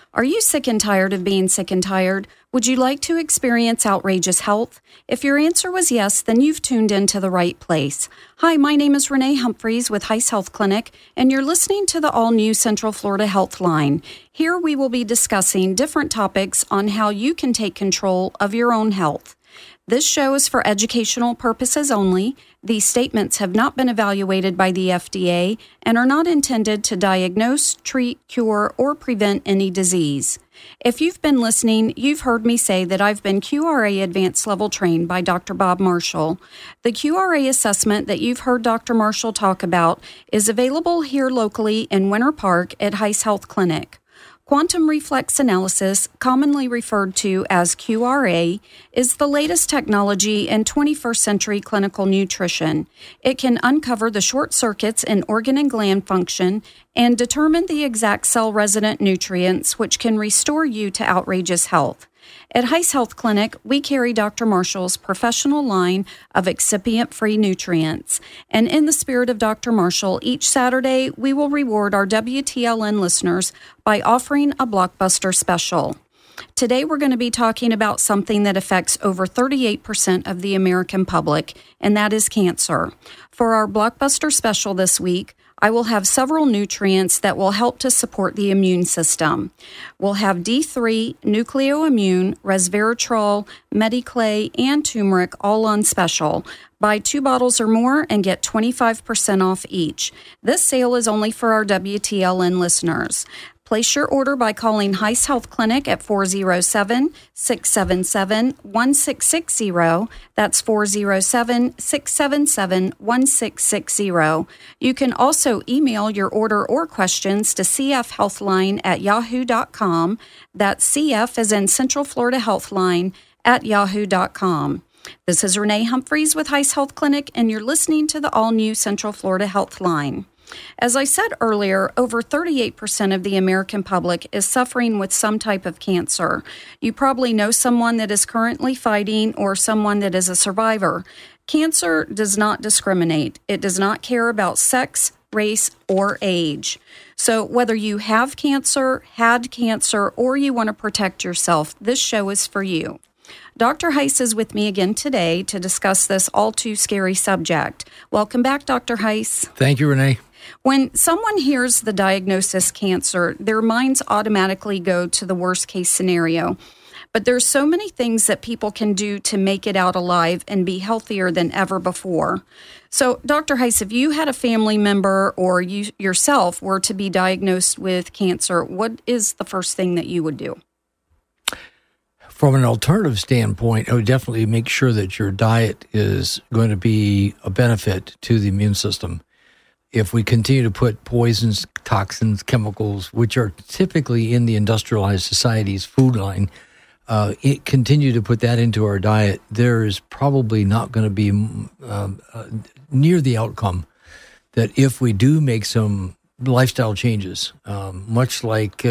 Are you sick and tired of being sick and tired? Would you like to experience outrageous health? If your answer was yes, then you've tuned into the right place. Hi, my name is Renee Humphreys with Heiss Health Clinic, and you're listening to the all-new Central Florida Health Line. Here we will be discussing different topics on how you can take control of your own health. This show is for educational purposes only. These statements have not been evaluated by the FDA and are not intended to diagnose, treat, cure, or prevent any disease. If you've been listening, you've heard me say that I've been QRA Advanced Level trained by Dr. Bob Marshall. The QRA assessment that you've heard Dr. Marshall talk about is available here locally in Winter Park at Heiss Health Clinic. Quantum reflex analysis, commonly referred to as QRA, is the latest technology in 21st century clinical nutrition. It can uncover the short circuits in organ and gland function and determine the exact cell-resident nutrients which can restore you to outrageous health. At Heiss Health Clinic, we carry Dr. Marshall's professional line of excipient-free nutrients. And in the spirit of Dr. Marshall, each Saturday we will reward our WTLN listeners by offering a blockbuster special. Today we're going to be talking about something that affects over 38% of the American public, and that is cancer. For our blockbuster special this week, I will have several nutrients that will help to support the immune system. We'll have D3, Nucleoimmune, Resveratrol, Mediclay, and turmeric all on special. Buy 2 bottles or more and get 25% off each. This sale is only for our WTLN listeners. Place your order by calling Heiss Health Clinic at 407-677-1660. That's 407-677-1660. You can also email your order or questions to cfhealthline@yahoo.com. That's CF as in Central Florida Healthline @yahoo.com. This is Renee Humphreys with Heiss Health Clinic, and you're listening to the all-new Central Florida Health Line. As I said earlier, over 38% of the American public is suffering with some type of cancer. You probably know someone that is currently fighting or someone that is a survivor. Cancer does not discriminate. It does not care about sex, race, or age. So whether you have cancer, had cancer, or you want to protect yourself, this show is for you. Dr. Heiss is with me again today to discuss this all too scary subject. Welcome back, Dr. Heiss. Thank you, Renee. When someone hears the diagnosis cancer, their minds automatically go to the worst case scenario. But there's so many things that people can do to make it out alive and be healthier than ever before. So, Dr. Heiss, if you had a family member or you yourself were to be diagnosed with cancer, what is the first thing that you would do? From an alternative standpoint, I would definitely make sure that your diet is going to be a benefit to the immune system. If we continue to put poisons, toxins, chemicals, which are typically in the industrialized society's food line, continue to put that into our diet, there is probably not going to be near the outcome that if we do make some lifestyle changes, much like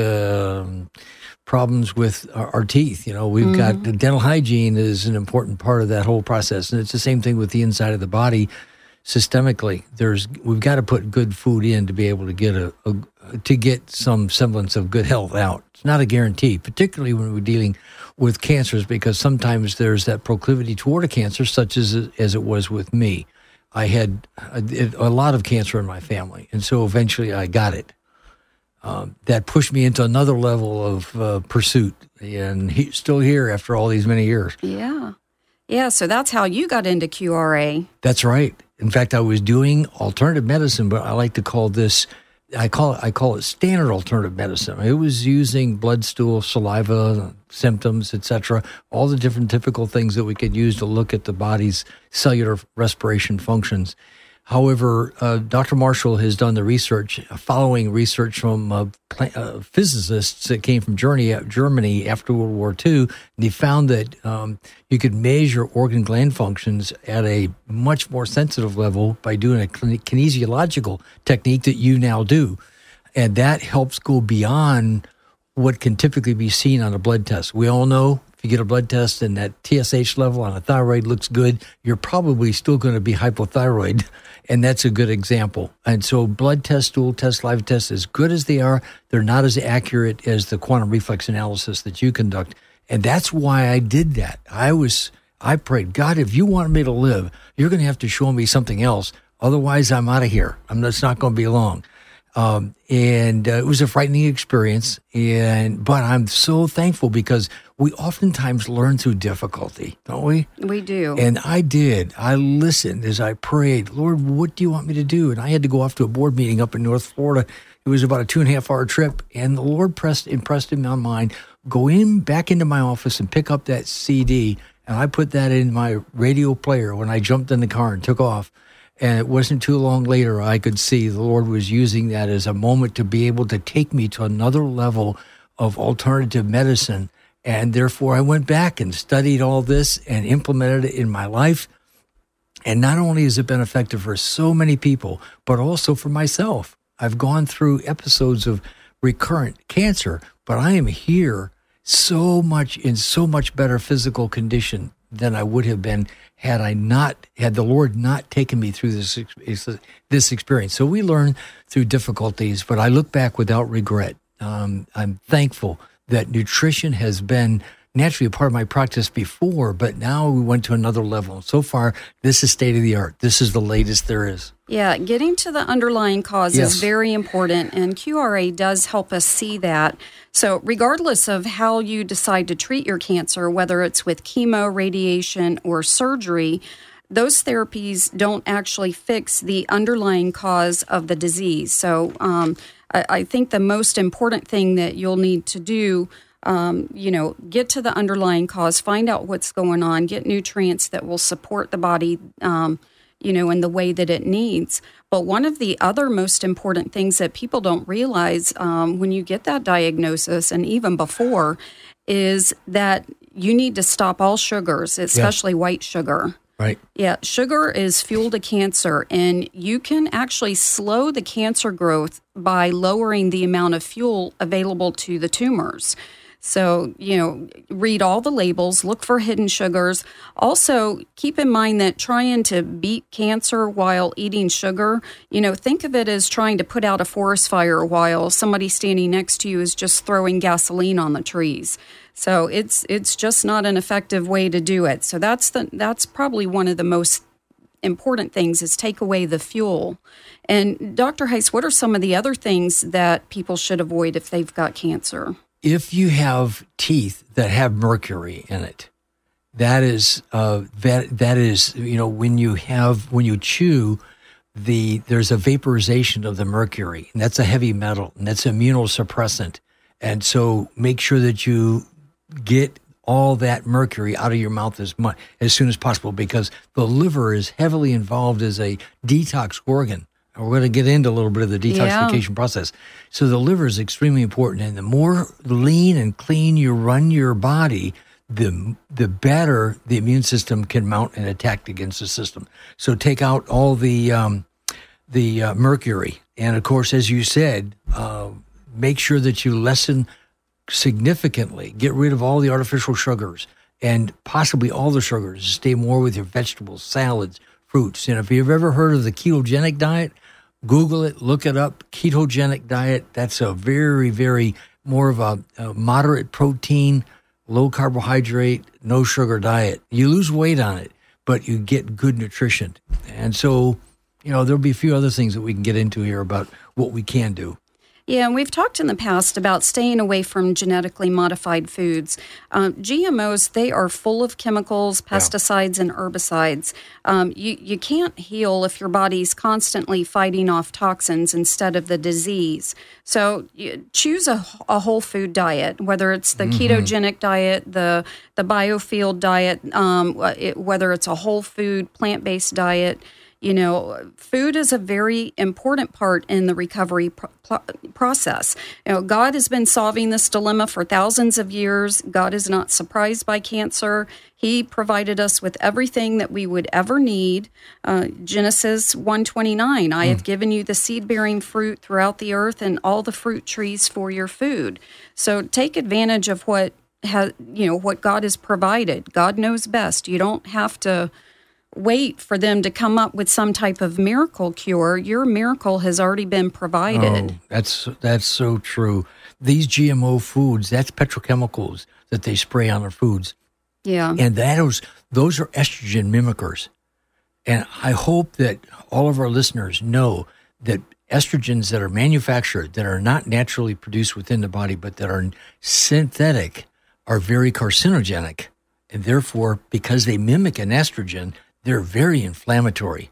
problems with our teeth. You know, we've got dental hygiene is an important part of that whole process. And it's the same thing with the inside of the body. Systemically, we've got to put good food in to be able to get some semblance of good health out. It's not a guarantee, particularly when we're dealing with cancers, because sometimes there's that proclivity toward a cancer, such as it was with me. I had a lot of cancer in my family, and so eventually I got it. That pushed me into another level of pursuit, and still here after all these many years. Yeah, so that's how you got into QRA. That's right. In fact, I was doing alternative medicine, but I like to call this, I call it standard alternative medicine. It was using blood, stool, saliva, symptoms, etc., all the different typical things that we could use to look at the body's cellular respiration functions. However, Dr. Marshall has done the research, following research from physicists that came from Germany after World War II. And they found that you could measure organ gland functions at a much more sensitive level by doing a kinesiological technique that you now do. And that helps go beyond what can typically be seen on a blood test. We all know If you get a blood test and that TSH level on a thyroid looks good, you're probably still going to be hypothyroid, and that's a good example. And so blood tests, stool tests, live tests, as good as they are, they're not as accurate as the quantum reflex analysis that you conduct. And that's why I did that. I prayed, God, if you want me to live, you're going to have to show me something else. Otherwise, I'm out of here. It's not going to be long. It was a frightening experience, but I'm so thankful because we oftentimes learn through difficulty, don't we? We do. And I did. I listened as I prayed, Lord, what do you want me to do? And I had to go off to a board meeting up in North Florida. It was about a 2.5-hour trip, and the Lord impressed him on mine, go back into my office and pick up that CD, and I put that in my radio player when I jumped in the car and took off. And it wasn't too long later I could see the Lord was using that as a moment to be able to take me to another level of alternative medicine. And therefore, I went back and studied all this and implemented it in my life. And not only has it been effective for so many people, but also for myself. I've gone through episodes of recurrent cancer, but I am here in so much better physical condition than I would have been had the Lord not taken me through this experience. So we learn through difficulties, but I look back without regret. I'm thankful that nutrition has been naturally a part of my practice before, but now we went to another level. So far, this is state of the art. This is the latest there is. Yeah, getting to the underlying cause is very important, and QRA does help us see that. So regardless of how you decide to treat your cancer, whether it's with chemo, radiation, or surgery, those therapies don't actually fix the underlying cause of the disease. So I think the most important thing that you'll need to do, get to the underlying cause, find out what's going on, get nutrients that will support the body, in the way that it needs. But one of the other most important things that people don't realize when you get that diagnosis, and even before, is that you need to stop all sugars, especially white sugar. Right. Yeah, sugar is fuel to cancer, and you can actually slow the cancer growth by lowering the amount of fuel available to the tumors. So, read all the labels, look for hidden sugars. Also, keep in mind that trying to beat cancer while eating sugar, think of it as trying to put out a forest fire while somebody standing next to you is just throwing gasoline on the trees. So it's just not an effective way to do it. So that's probably one of the most important things is take away the fuel. And Dr. Heiss, what are some of the other things that people should avoid if they've got cancer? If you have teeth that have mercury in it, that is when you chew, there's a vaporization of the mercury, and that's a heavy metal, and that's immunosuppressant. And so make sure that you get all that mercury out of your mouth as soon as possible, because the liver is heavily involved as a detox organ. We're going to get into a little bit of the detoxification process. So the liver is extremely important. And the more lean and clean you run your body, the better the immune system can mount an attack against the system. So take out all the mercury. And, of course, as you said, make sure that you lessen significantly. Get rid of all the artificial sugars and possibly all the sugars. Stay more with your vegetables, salads, fruits. And if you've ever heard of the ketogenic diet, Google it, look it up. Ketogenic diet, that's a very, very more of a moderate protein, low carbohydrate, no sugar diet. You lose weight on it, but you get good nutrition. And so, there'll be a few other things that we can get into here about what we can do. Yeah, and we've talked in the past about staying away from genetically modified foods. GMOs, they are full of chemicals, pesticides, and herbicides. You can't heal if your body's constantly fighting off toxins instead of the disease. So you choose a whole food diet, whether it's the ketogenic diet, the biofield diet, whether it's a whole food, plant-based diet. Food is a very important part in the recovery process. God has been solving this dilemma for thousands of years. God is not surprised by cancer. He provided us with everything that we would ever need. Genesis 1:29, I have given you the seed-bearing fruit throughout the earth and all the fruit trees for your food. So take advantage of what what God has provided. God knows best. You don't have to wait for them to come up with some type of miracle cure. Your miracle has already been provided. Oh, that's so true. These GMO foods, that's petrochemicals that they spray on our foods. Yeah. And those are estrogen mimickers. And I hope that all of our listeners know that estrogens that are manufactured, that are not naturally produced within the body, but that are synthetic, are very carcinogenic. And therefore, because they mimic an estrogen, they're very inflammatory.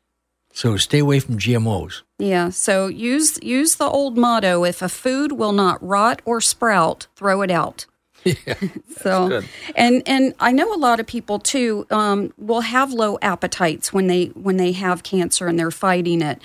So stay away from GMOs. Yeah, so use the old motto, if a food will not rot or sprout, throw it out. Yeah, so good. And I know a lot of people too will have low appetites when they have cancer and they're fighting it.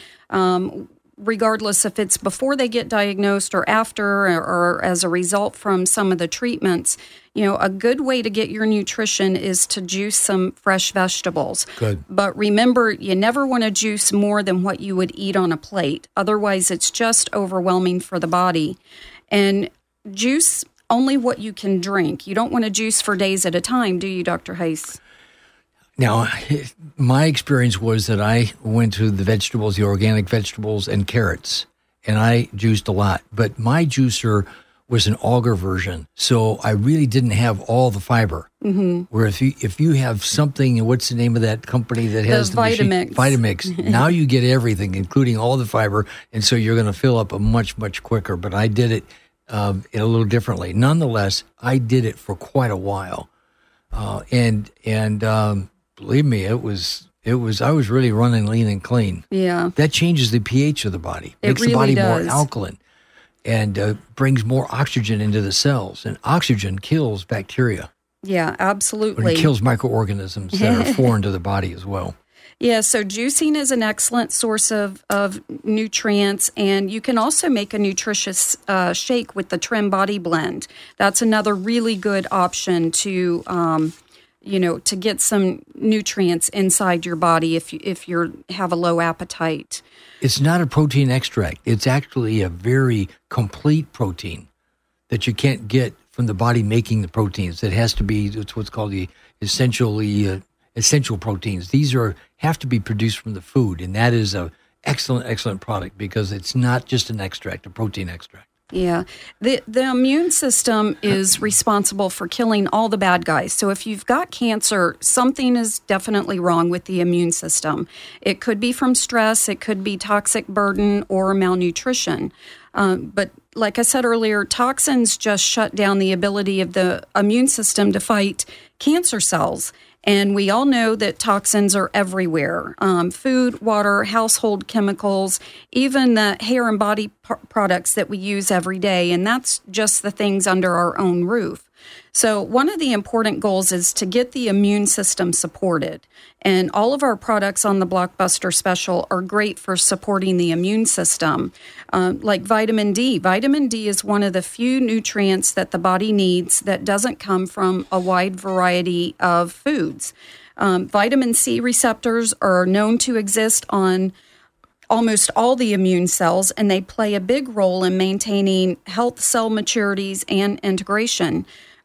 Regardless if it's before they get diagnosed or after or as a result from some of the treatments, a good way to get your nutrition is to juice some fresh vegetables. Good. But remember, you never want to juice more than what you would eat on a plate. Otherwise, it's just overwhelming for the body. And juice only what you can drink. You don't want to juice for days at a time, do you, Dr. Heiss? Now, my experience was that I went to the vegetables, the organic vegetables and carrots, and I juiced a lot. But my juicer was an auger version, so I really didn't have all the fiber. Mm-hmm. Where if you have something, what's the name of that company that has the Vitamix? Vitamix. Now you get everything, including all the fiber, and so you're going to fill up a much, much quicker. But I did it a little differently. Nonetheless, I did it for quite a while, and believe me, I was really running lean and clean. Yeah. That changes the pH of the body. It Makes really the body does. more alkaline and brings more oxygen into the cells. And oxygen kills bacteria. Yeah, But absolutely. it kills microorganisms that are foreign to the body as well. Yeah, so juicing is an excellent source of nutrients, and you can also make a nutritious shake with the Trim Body Blend. That's another really good option to to get some nutrients inside your body if you have a low appetite. It's not a protein extract. It's actually a very complete protein that you can't get from the body making the proteins. It has to be, it's what's called the essential proteins. These have to be produced from the food, and that is a excellent product because it's not just an extract, a protein extract. Yeah. The immune system is responsible for killing all the bad guys. So if you've got cancer, something is definitely wrong with the immune system. It could be from stress, it could be toxic burden or malnutrition. But like I said earlier, toxins just shut down the ability of the immune system to fight cancer cells. And we all know that toxins are everywhere. Food, water, household chemicals, even the hair and body products that we use every day. And that's just the things under our own roof. So one of the important goals is to get the immune system supported. And all of our products on the Blockbuster Special are great for supporting the immune system, like vitamin D. Vitamin D is one of the few nutrients that the body needs that doesn't come from a wide variety of foods. Vitamin C receptors are known to exist on almost all the immune cells, and they play a big role in maintaining health cell maturities and integration.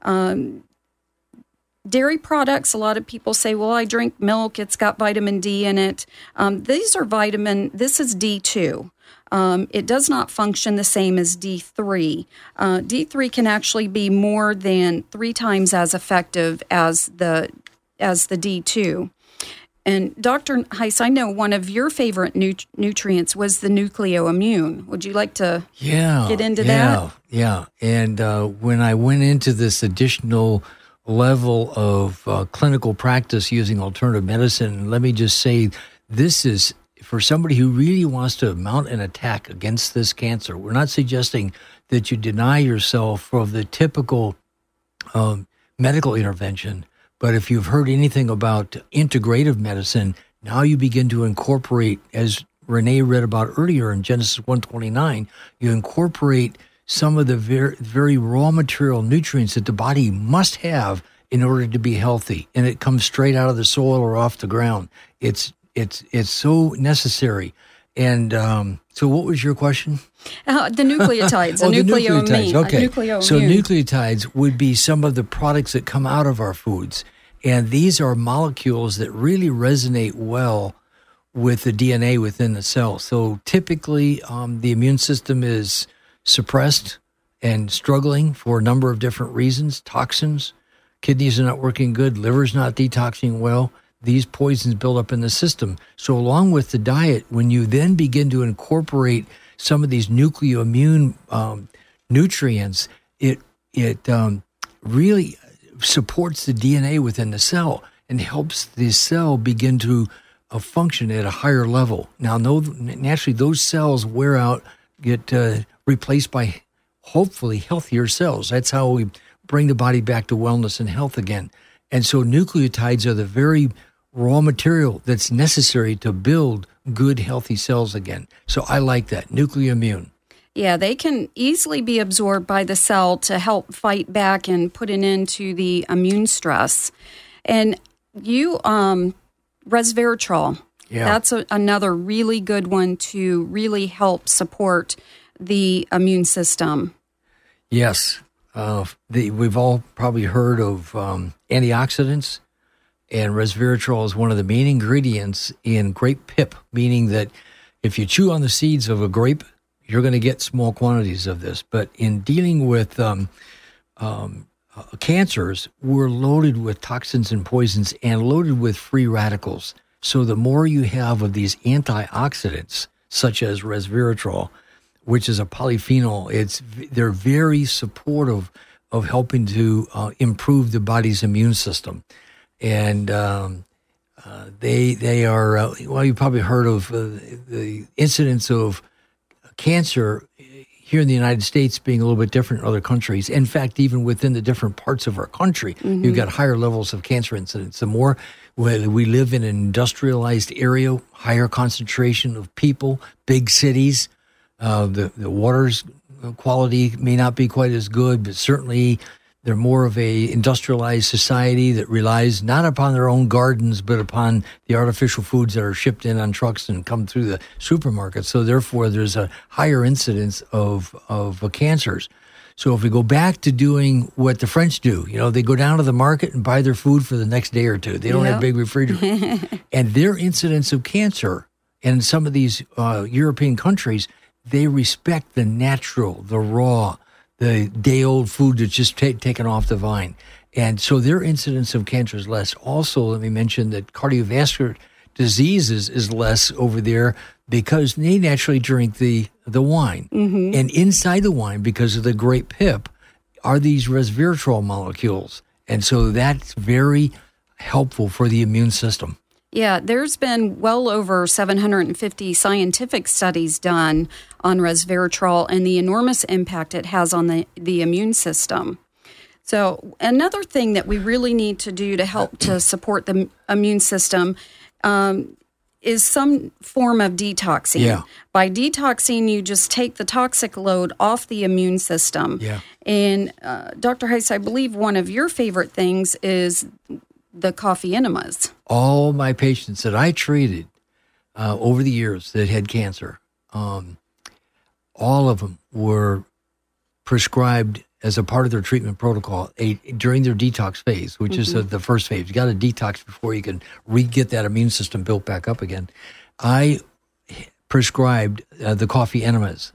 Dairy products, a lot of people say, well, I drink milk, it's got vitamin D in it. This is D2. It does not function the same as D3. D3 can actually be more than 3 times as effective as the D2. And Dr. Heiss, I know one of your favorite nutrients was the nucleoimmune. Would you like to get into that? Yeah. And when I went into this additional level of clinical practice using alternative medicine, let me just say, this is for somebody who really wants to mount an attack against this cancer. We're not suggesting that you deny yourself of the typical medical intervention. But if you've heard anything about integrative medicine, now you begin to incorporate, as Renee read about earlier in Genesis 1:29, you incorporate some of the very raw material nutrients that the body must have in order to be healthy. And it comes straight out of the soil or off the ground. It's so necessary. And so what was your question? The nucleotides, the nucleotides. Okay. So nucleoimmune. Nucleotides would be some of the products that come out of our foods. And these are molecules that really resonate well with the DNA within the cell. So typically the immune system is suppressed and struggling for a number of different reasons. Toxins, kidneys are not working good, liver's not detoxing well. These poisons build up in the system. So along with the diet, when you then begin to incorporate some of these nucleoimmune nutrients, it really supports the DNA within the cell and helps the cell begin to function at a higher level. Now, naturally, those cells wear out, get replaced by hopefully healthier cells. That's how we bring the body back to wellness and health again. And so nucleotides are the very raw material that's necessary to build good, healthy cells again. So I like that, nucleoimmune. Yeah, they can easily be absorbed by the cell to help fight back and put an end to the immune stress. And resveratrol, that's another really good one to really help support the immune system. Yes. We've all probably heard of antioxidants, and resveratrol is one of the main ingredients in grape pip, meaning that if you chew on the seeds of a grape, you're going to get small quantities of this. But in dealing with cancers, we're loaded with toxins and poisons and loaded with free radicals. So the more you have of these antioxidants, such as resveratrol, which is a polyphenol, they're very supportive of helping to improve the body's immune system. And they are, you've probably heard of the incidence of cancer here in the United States being a little bit different in other countries. In fact, even within the different parts of our country, you've got higher levels of cancer incidence. The more we live in an industrialized area, higher concentration of people, big cities, the water's quality may not be quite as good, but certainly they're more of a industrialized society that relies not upon their own gardens, but upon the artificial foods that are shipped in on trucks and come through the supermarket. So therefore, there's a higher incidence of cancers. So if we go back to doing what the French do, they go down to the market and buy their food for the next day or two. They don't have big refrigerators. And their incidence of cancer in some of these European countries, they respect the natural, the raw, the day-old food that's just taken off the vine. And so their incidence of cancer is less. Also, let me mention that cardiovascular diseases is less over there because they naturally drink the wine. And inside the wine, because of the grape pip, are these resveratrol molecules. And so that's very helpful for the immune system. Yeah, there's been well over 750 scientific studies done on resveratrol and the enormous impact it has on the immune system. So another thing that we really need to do to help to support the immune system is some form of detoxing. Yeah. By detoxing, you just take the toxic load off the immune system. Yeah. And Dr. Heiss, I believe one of your favorite things is the coffee enemas. All my patients that I treated over the years that had cancer, all of them were prescribed as a part of their treatment protocol during their detox phase, which is the first phase. You got to detox before you can get that immune system built back up again. I prescribed the coffee enemas,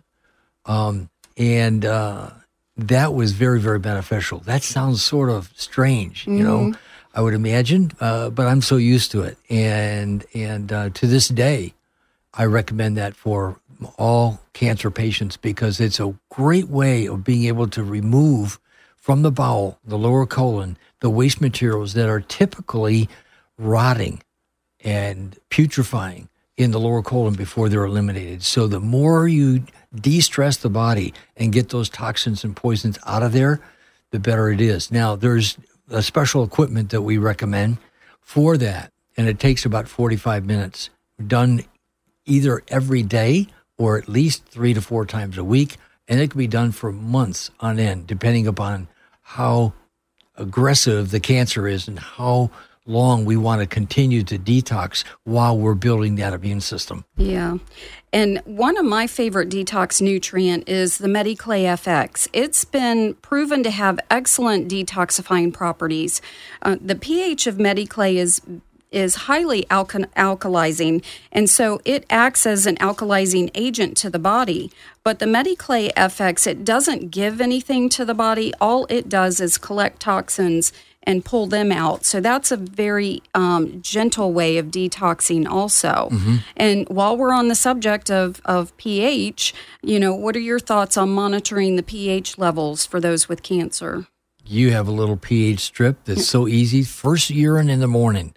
and that was very, very beneficial. That sounds sort of strange, I would imagine, but I'm so used to it. And to this day, I recommend that for all cancer patients because it's a great way of being able to remove from the bowel, the lower colon, the waste materials that are typically rotting and putrefying in the lower colon before they're eliminated. So the more you de-stress the body and get those toxins and poisons out of there, the better it is. Now, there's a special equipment that we recommend for that, and it takes about 45 minutes, done either every day or at least 3 to 4 times a week, and it can be done for months on end, depending upon how aggressive the cancer is and how long we want to continue to detox while we're building that immune system. Yeah. And one of my favorite detox nutrient is the Mediclay FX. It's been proven to have excellent detoxifying properties. The pH of Mediclay is highly alkalizing, and so it acts as an alkalizing agent to the body. But the Mediclay FX, it doesn't give anything to the body. All it does is collect toxins and pull them out. So that's a very gentle way of detoxing also. Mm-hmm. And while we're on the subject of pH, what are your thoughts on monitoring the pH levels for those with cancer? You have a little pH strip that's so easy. First urine in the morning.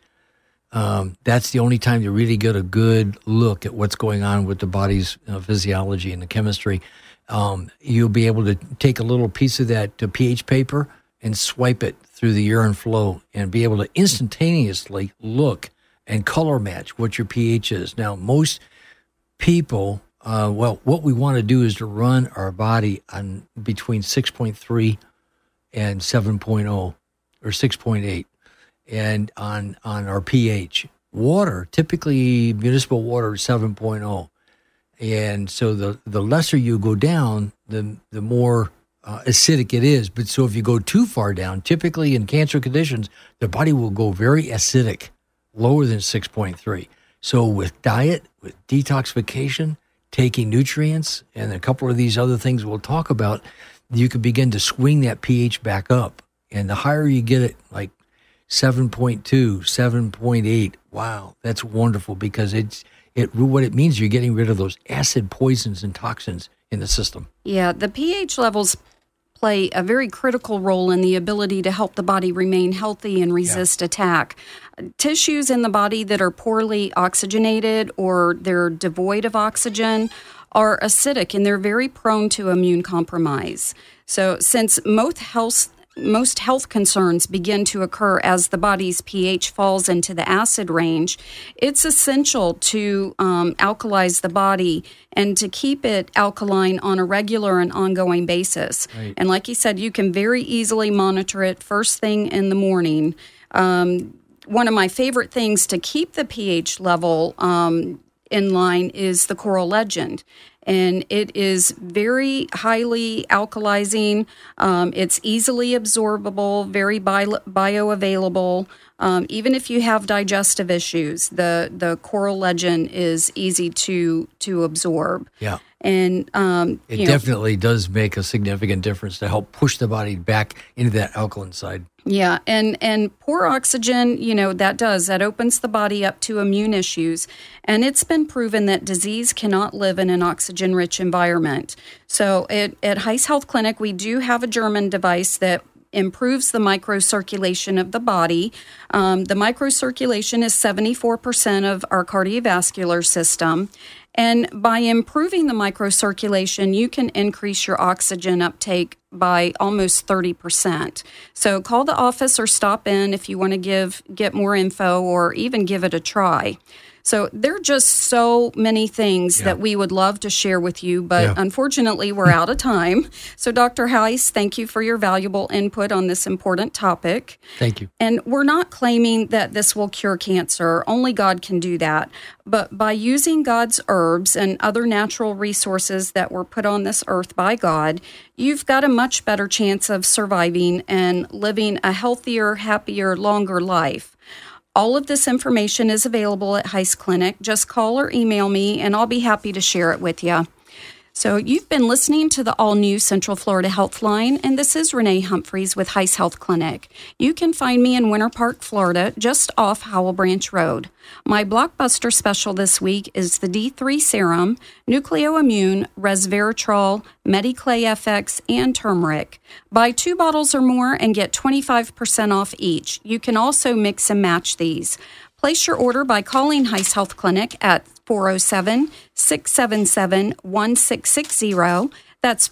That's the only time you really get a good look at what's going on with the body's physiology and the chemistry. You'll be able to take a little piece of that pH paper and swipe it through the urine flow and be able to instantaneously look and color match what your pH is. Now, most people, what we want to do is to run our body on between 6.3 and 7.0 or 6.8. And on our pH. Water, typically municipal water is 7.0. And so the lesser you go down, the more acidic it is. But so if you go too far down, typically in cancer conditions, the body will go very acidic, lower than 6.3. So with diet, with detoxification, taking nutrients, and a couple of these other things we'll talk about, you can begin to swing that pH back up. And the higher you get it, like 7.2, 7.8. Wow, that's wonderful because what it means, you're getting rid of those acid poisons and toxins in the system. Yeah, the pH levels play a very critical role in the ability to help the body remain healthy and resist attack. Tissues in the body that are poorly oxygenated or they're devoid of oxygen are acidic and they're very prone to immune compromise. So since most health concerns begin to occur as the body's pH falls into the acid range, it's essential to alkalize the body and to keep it alkaline on a regular and ongoing basis. Right. And like you said, you can very easily monitor it first thing in the morning. One of my favorite things to keep the pH level in line is the Coral Legend. And it is very highly alkalizing. It's easily absorbable, very bioavailable. Even if you have digestive issues, the Coral Legend is easy to absorb. Yeah. And it definitely does make a significant difference to help push the body back into that alkaline side. Yeah, and poor oxygen, that opens the body up to immune issues. And it's been proven that disease cannot live in an oxygen-rich environment. So at Heiss Health Clinic, we do have a German device that improves the microcirculation of the body. The microcirculation is 74% of our cardiovascular system. And by improving the microcirculation, you can increase your oxygen uptake by almost 30%. So call the office or stop in if you want to get more info or even give it a try. So there are just so many things that we would love to share with you, but unfortunately we're out of time. So Dr. Heiss, thank you for your valuable input on this important topic. Thank you. And we're not claiming that this will cure cancer. Only God can do that. But by using God's herbs and other natural resources that were put on this earth by God, you've got a much better chance of surviving and living a healthier, happier, longer life. All of this information is available at Heiss Clinic. Just call or email me, and I'll be happy to share it with you. So you've been listening to the all-new Central Florida Health Line, and this is Renee Humphreys with Heiss Health Clinic. You can find me in Winter Park, Florida, just off Howell Branch Road. My blockbuster special this week is the D3 Serum, Nucleoimmune, Resveratrol, Mediclay FX, and Turmeric. Buy 2 bottles or more and get 25% off each. You can also mix and match these. Place your order by calling Heiss Health Clinic at 407-677-1660. That's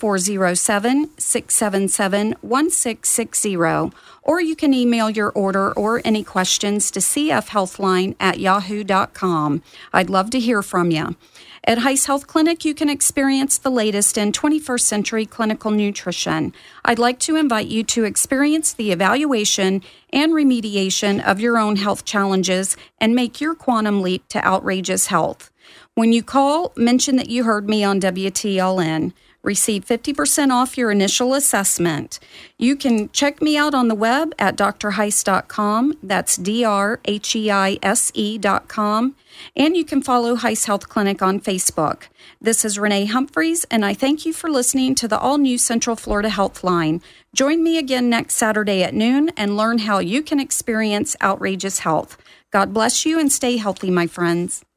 407-677-1660. Or you can email your order or any questions to cfhealthline@yahoo.com. I'd love to hear from you. At Heiss Health Clinic, you can experience the latest in 21st century clinical nutrition. I'd like to invite you to experience the evaluation and remediation of your own health challenges and make your quantum leap to outrageous health. When you call, mention that you heard me on WTLN. Receive 50% off your initial assessment. You can check me out on the web at drheiss.com. That's drheise.com. And you can follow Heiss Health Clinic on Facebook. This is Renee Humphreys, and I thank you for listening to the all-new Central Florida Health Line. Join me again next Saturday at noon and learn how you can experience outrageous health. God bless you and stay healthy, my friends.